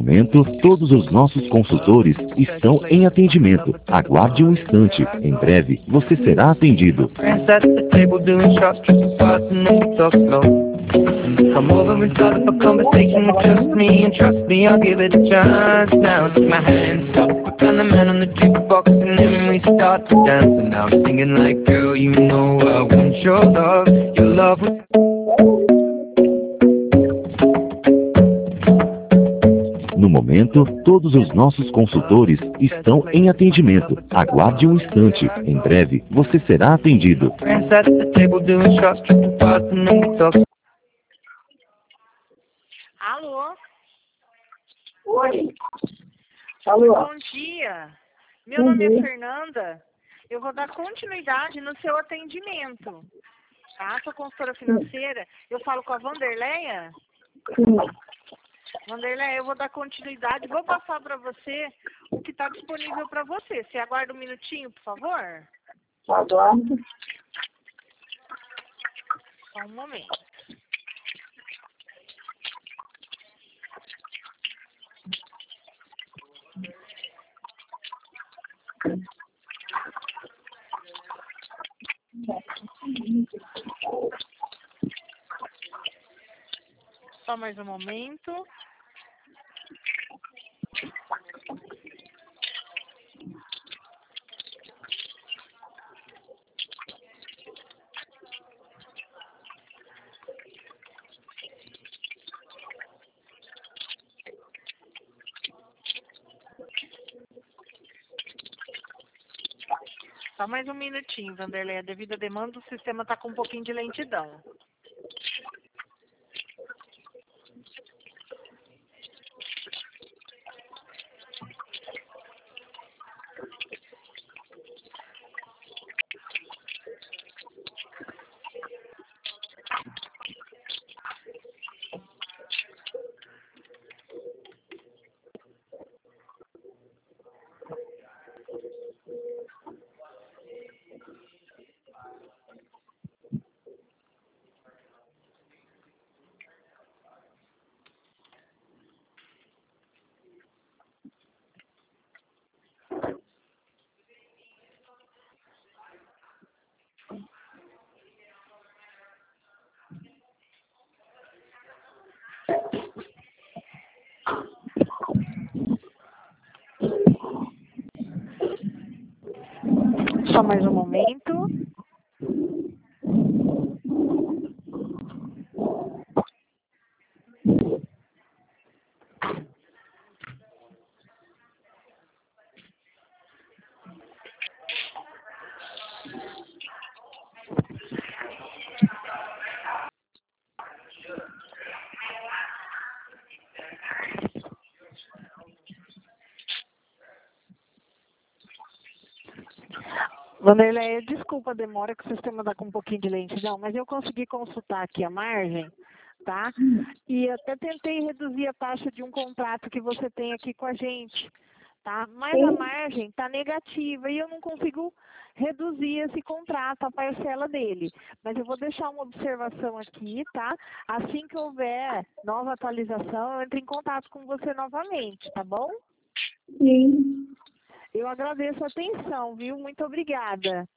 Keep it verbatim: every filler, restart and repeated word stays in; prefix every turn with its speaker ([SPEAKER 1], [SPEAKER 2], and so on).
[SPEAKER 1] momento, todos os nossos consultores estão em atendimento. Aguarde um instante. Em breve, você será atendido. Come over and start up a conversation. Trust me and trust me, I'll give it a chance. Now take my hand, stop. I found the man on the jukebox and then we start to dance. And now I'm singing like, girl, you know I want your love. Your love was... No momento, todos os nossos consultores estão em atendimento. Aguarde um instante. Em breve, você será atendido.
[SPEAKER 2] Alô?
[SPEAKER 3] Oi. Alô.
[SPEAKER 2] Bom dia. Meu
[SPEAKER 3] Bom
[SPEAKER 2] nome
[SPEAKER 3] dia.
[SPEAKER 2] é Fernanda. Eu vou dar continuidade no seu atendimento. Tá? Sou consultora financeira. Eu falo com a Vanderleia.
[SPEAKER 3] Sim.
[SPEAKER 2] Vanderleia, eu vou dar continuidade. Vou passar para você o que está disponível para você. Você aguarda um minutinho, por favor?
[SPEAKER 3] Aguardo.
[SPEAKER 2] Só um momento. Só mais um momento. Só mais um minutinho, Vanderleia. Devido à demanda, o sistema está com um pouquinho de lentidão. Só mais um momento. Vanderleia, desculpa a demora, que o sistema está com um pouquinho de lentidão, mas eu consegui consultar aqui a margem, tá? E até tentei reduzir a taxa de um contrato que você tem aqui com a gente, tá? Mas a margem está negativa e eu não consigo reduzir esse contrato, a parcela dele. Mas eu vou deixar uma observação aqui, tá? Assim que houver nova atualização, eu entro em contato com você novamente, tá bom?
[SPEAKER 3] Sim.
[SPEAKER 2] Eu agradeço a atenção, viu? Muito obrigada.